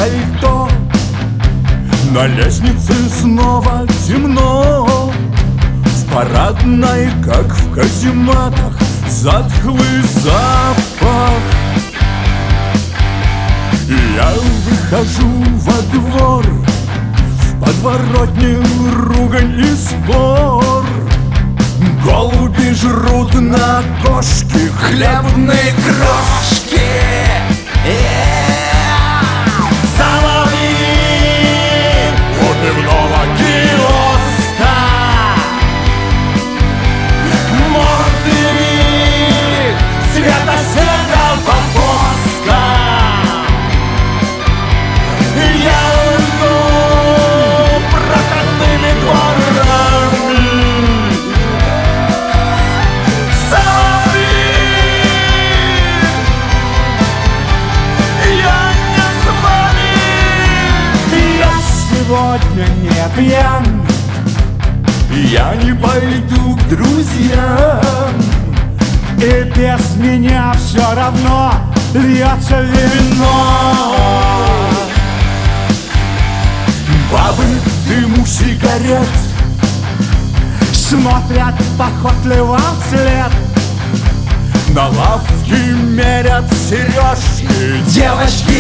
пальто. На лестнице снова темно. В парадной, как в казематах, затхлый запах. Я выхожу во двор, в подворотне ругань и спор. Голуби жрут на кошки хлебные крошки. Соловьи у пивного киоска. Морды их цвета серого воска. Я иду проходными дворами. Соловьи, я не с вами. Я сегодня не пьян, я не пойду к друзьям. И без меня все равно льется вино. Бабы в дыму сигарет смотрят похотливо вслед. На лавке мерят сережки девочки